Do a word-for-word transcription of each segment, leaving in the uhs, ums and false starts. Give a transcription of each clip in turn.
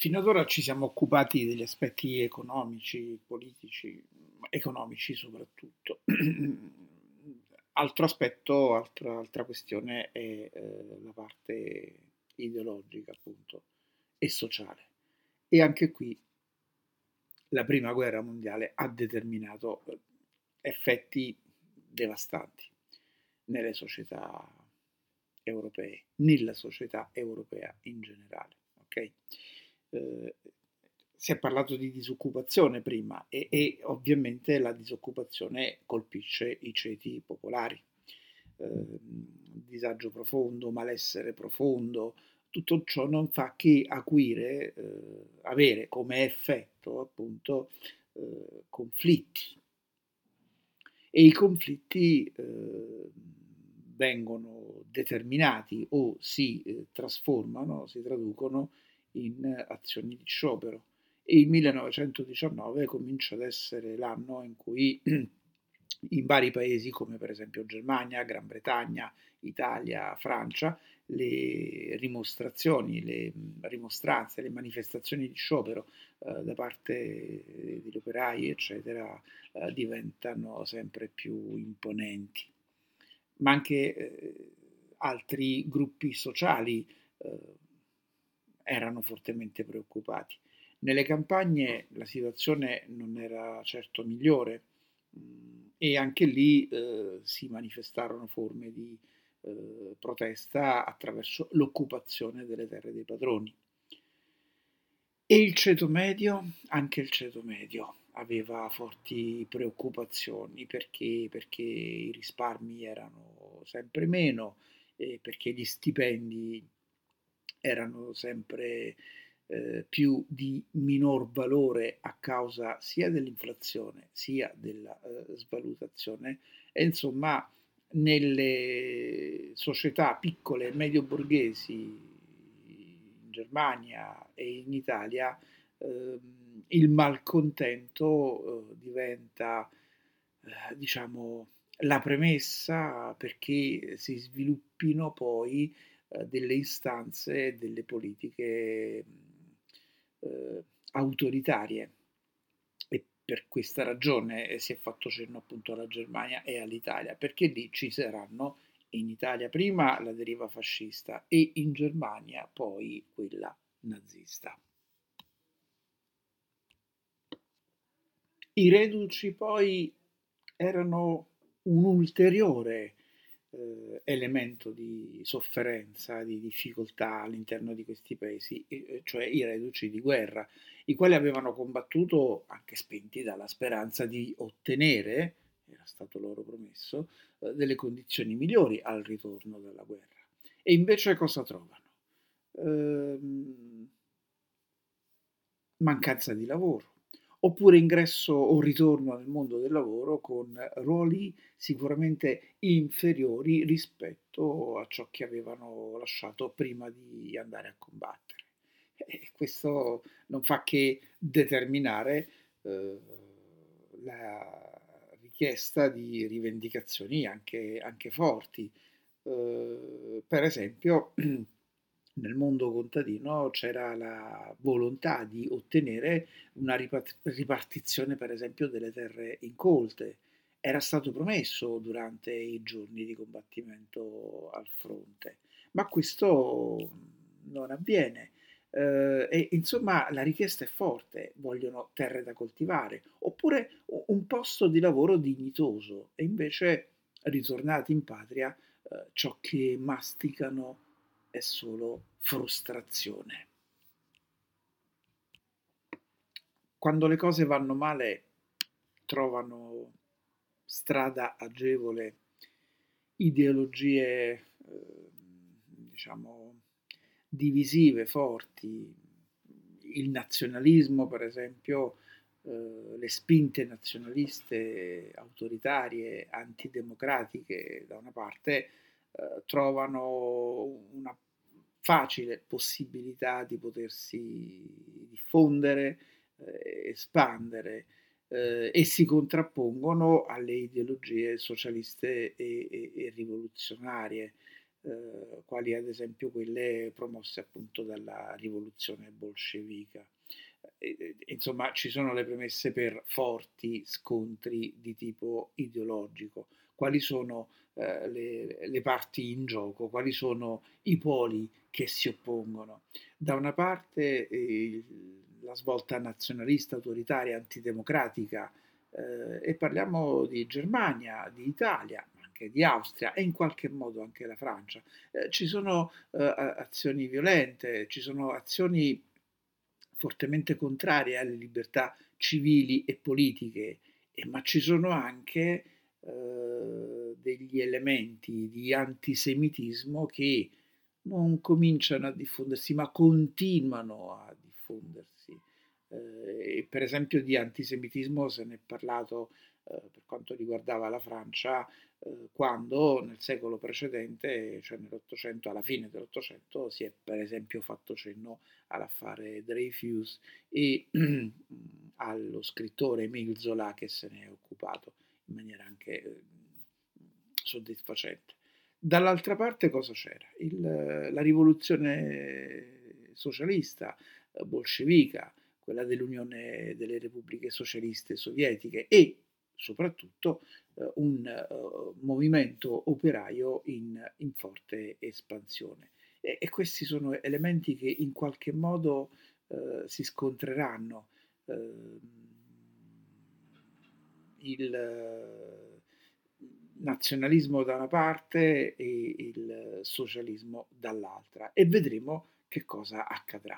Fino ad ora ci siamo occupati degli aspetti economici, politici, economici soprattutto. Altro aspetto, altra, altra questione è eh, la parte ideologica, appunto, e sociale. E anche qui la prima guerra mondiale ha determinato eh, effetti devastanti nelle società europee, nella società europea in generale. Okay? Eh, si è parlato di disoccupazione prima e, e ovviamente la disoccupazione colpisce i ceti popolari. Eh, disagio profondo, malessere profondo, tutto ciò non fa che acuire, eh, avere come effetto appunto eh, conflitti e i conflitti eh, vengono determinati o si eh, trasformano, si traducono in eh, azioni di sciopero. E il millenovecentodiciannove comincia ad essere l'anno in cui in vari paesi come per esempio Germania, Gran Bretagna, Italia, Francia, le dimostrazioni, le rimostranze, le manifestazioni di sciopero eh, da parte degli operai, eccetera, eh, diventano sempre più imponenti. Ma anche eh, altri gruppi sociali eh, erano fortemente preoccupati. Nelle campagne la situazione non era certo migliore mh, e anche lì eh, si manifestarono forme di eh, protesta attraverso l'occupazione delle terre dei padroni. E il ceto medio, anche il ceto medio aveva forti preoccupazioni perché, perché i risparmi erano sempre meno, e perché gli stipendi erano sempre eh, più di minor valore a causa sia dell'inflazione sia della eh, svalutazione e insomma nelle società piccole e medio borghesi in Germania e in Italia ehm, il malcontento eh, diventa eh, diciamo la premessa perché si sviluppino poi eh, delle istanze, delle politiche eh, autoritarie e per questa ragione eh, si è fatto cenno appunto alla Germania e all'Italia, perché lì ci saranno in Italia prima la deriva fascista e in Germania poi quella nazista. I reduci poi erano un ulteriore eh, elemento di sofferenza, di difficoltà all'interno di questi paesi, e- cioè i reduci di guerra, i quali avevano combattuto, anche spinti dalla speranza di ottenere, era stato loro promesso, eh, delle condizioni migliori al ritorno dalla guerra. E invece cosa trovano? Ehm, mancanza di lavoro, oppure ingresso o ritorno nel mondo del lavoro con ruoli sicuramente inferiori rispetto a ciò che avevano lasciato prima di andare a combattere. E questo non fa che determinare eh, la richiesta di rivendicazioni anche, anche forti. Eh, per esempio, nel mondo contadino c'era la volontà di ottenere una ripart- ripartizione, per esempio, delle terre incolte. Era stato promesso durante i giorni di combattimento al fronte, ma questo non avviene. Eh, e insomma la richiesta è forte, vogliono terre da coltivare oppure u- un posto di lavoro dignitoso e invece ritornati in patria eh, ciò che masticano è solo frustrazione. Quando le cose vanno male trovano strada agevole ideologie, eh, diciamo, divisive, forti, il nazionalismo, per esempio, eh, le spinte nazionaliste, autoritarie, antidemocratiche da una parte, eh, trovano una facile possibilità di potersi diffondere, eh, espandere eh, e si contrappongono alle ideologie socialiste e, e- e rivoluzionarie. eh, quali ad esempio quelle promosse appunto dalla rivoluzione bolscevica. E, e, insomma, ci sono le premesse per forti scontri di tipo ideologico. Quali sono eh, le, le parti in gioco? Quali sono i poli che si oppongono? Da una parte eh, la svolta nazionalista, autoritaria, antidemocratica, eh, e parliamo di Germania, di Italia, ma anche di Austria e in qualche modo anche la Francia. Eh, ci sono eh, azioni violente, ci sono azioni fortemente contrarie alle libertà civili e politiche, eh, ma ci sono anche eh, degli elementi di antisemitismo che non cominciano a diffondersi, ma continuano a diffondersi. Eh, per esempio di antisemitismo se ne è parlato eh, per quanto riguardava la Francia eh, quando nel secolo precedente, cioè nell'Ottocento, alla fine dell'Ottocento, si è per esempio fatto cenno all'affare Dreyfus e allo scrittore Émile Zola che se ne è occupato in maniera anche eh, soddisfacente. Dall'altra parte cosa c'era? Il, la rivoluzione socialista, eh, bolscevica, quella dell'Unione delle Repubbliche Socialiste Sovietiche e soprattutto eh, un uh, movimento operaio in, in forte espansione. E, e, questi sono elementi che in qualche modo eh, si scontreranno. Eh, il nazionalismo da una parte e il socialismo dall'altra e vedremo che cosa accadrà.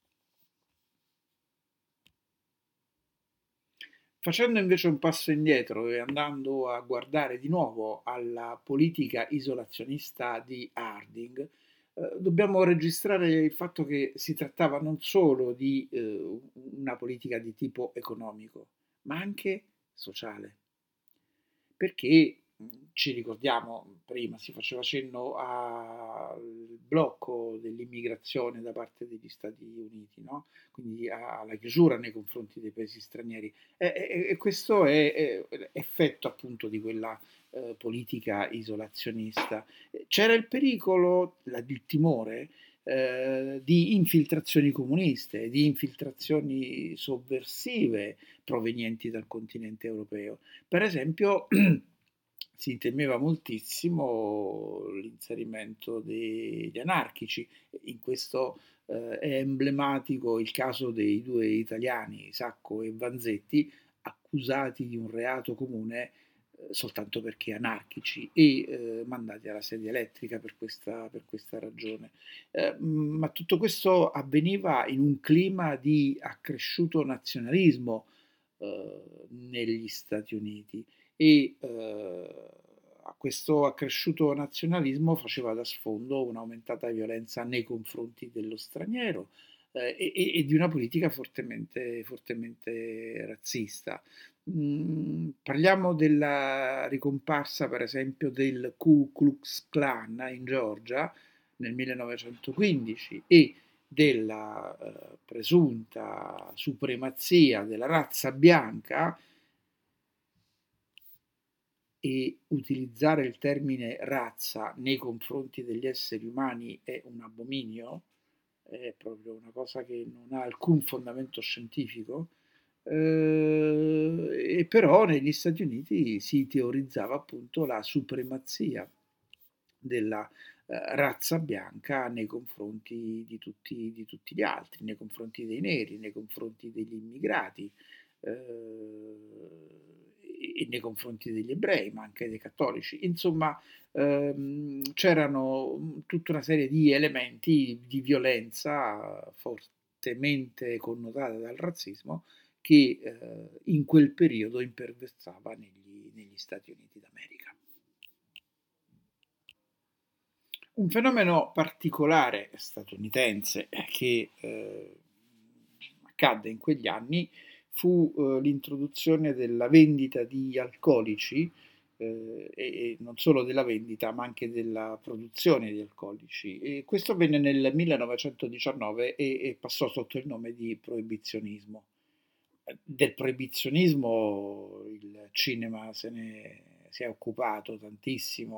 Facendo invece un passo indietro e andando a guardare di nuovo alla politica isolazionista di Harding, eh, dobbiamo registrare il fatto che si trattava non solo di eh, una politica di tipo economico, ma anche sociale. Perché ci ricordiamo, prima si faceva cenno al blocco dell'immigrazione da parte degli Stati Uniti, no? Quindi alla chiusura nei confronti dei paesi stranieri. E, e, e questo è, è, effetto appunto di quella eh, politica isolazionista. C'era il pericolo, la, il timore eh, di infiltrazioni comuniste, di infiltrazioni sovversive provenienti dal continente europeo. Per esempio, si temeva moltissimo l'inserimento degli anarchici. In questo eh, è emblematico il caso dei due italiani, Sacco e Vanzetti, accusati di un reato comune eh, soltanto perché anarchici e eh, mandati alla sedia elettrica per questa, per questa ragione. Eh, ma tutto questo avveniva in un clima di accresciuto nazionalismo eh, negli Stati Uniti e eh, a questo accresciuto nazionalismo faceva da sfondo un'aumentata violenza nei confronti dello straniero eh, e, e, di una politica fortemente, fortemente razzista. Mm, parliamo della ricomparsa, per esempio, del Ku Klux Klan in Georgia nel millenovecentoquindici e della eh, presunta supremazia della razza bianca e utilizzare il termine razza nei confronti degli esseri umani è un abominio, è proprio una cosa che non ha alcun fondamento scientifico, eh, e però negli Stati Uniti si teorizzava appunto la supremazia della eh, razza bianca nei confronti di tutti, di tutti gli altri, nei confronti dei neri, nei confronti degli immigrati eh, e nei confronti degli ebrei, ma anche dei cattolici. Insomma, ehm, c'erano tutta una serie di elementi di violenza fortemente connotata dal razzismo che eh, in quel periodo imperversava negli, negli Stati Uniti d'America. Un fenomeno particolare statunitense che eh, accadde in quegli anni fu eh, l'introduzione della vendita di alcolici eh, e, e non solo della vendita ma anche della produzione di alcolici. E questo avvenne nel millenovecentodiciannove e, e passò sotto il nome di proibizionismo. Del proibizionismo il cinema se ne si è occupato tantissimo,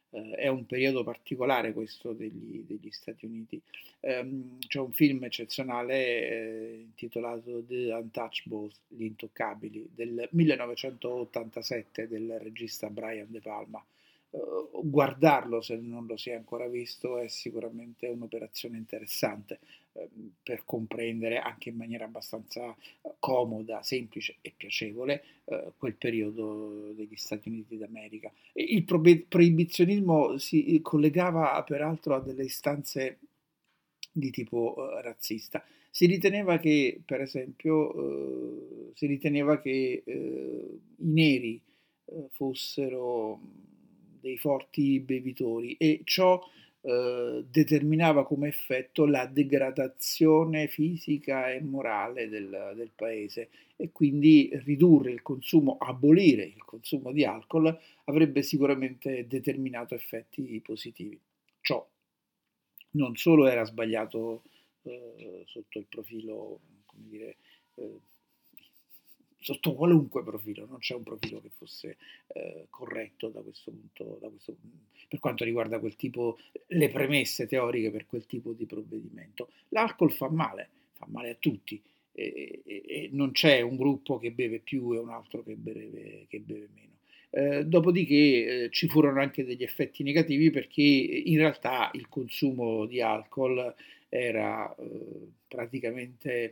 eh, è un periodo particolare questo degli, degli Stati Uniti. Ehm, c'è un film eccezionale eh, intitolato The Untouchables, Gli Intoccabili, del millenovecentottantasette del regista Brian De Palma. Uh, guardarlo, se non lo si è ancora visto, è sicuramente un'operazione interessante eh, per comprendere anche in maniera abbastanza uh, comoda, semplice e piacevole uh, quel periodo degli Stati Uniti d'America. E il probe- proibizionismo si collegava peraltro a delle istanze di tipo uh, razzista. Si riteneva che, per esempio, uh, si riteneva che uh, i neri uh, fossero dei forti bevitori e ciò eh, determinava come effetto la degradazione fisica e morale del, del paese e quindi ridurre il consumo, abolire il consumo di alcol avrebbe sicuramente determinato effetti positivi. Ciò non solo era sbagliato eh, sotto il profilo, come dire, eh, sotto qualunque profilo, non c'è un profilo che fosse eh, corretto da questo punto, da questo, per quanto riguarda quel tipo, le premesse teoriche per quel tipo di provvedimento. L'alcol fa male, fa male a tutti e, e, e non c'è un gruppo che beve più e un altro che beve, che beve meno. Eh, dopodiché eh, ci furono anche degli effetti negativi perché in realtà il consumo di alcol era eh, praticamente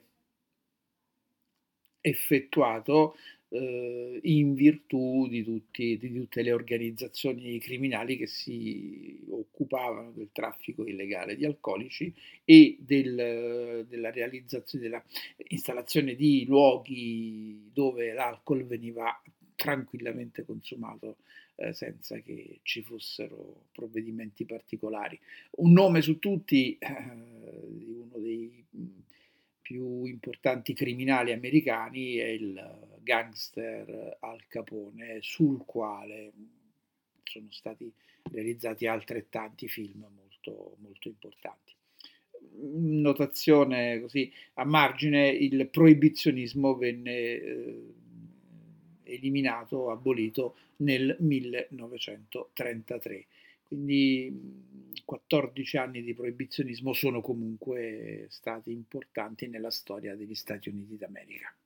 effettuato eh, in virtù di, tutti, di tutte le organizzazioni criminali che si occupavano del traffico illegale di alcolici e del, della realizzazione, della installazione di luoghi dove l'alcol veniva tranquillamente consumato eh, senza che ci fossero provvedimenti particolari. Un nome su tutti eh, di uno dei più importanti criminali americani è il gangster Al Capone, sul quale sono stati realizzati altrettanti film molto, molto importanti. Notazione così a margine, il proibizionismo venne eh, eliminato, abolito nel millenovecentotrentatré. Quindi quattordici anni di proibizionismo sono comunque stati importanti nella storia degli Stati Uniti d'America.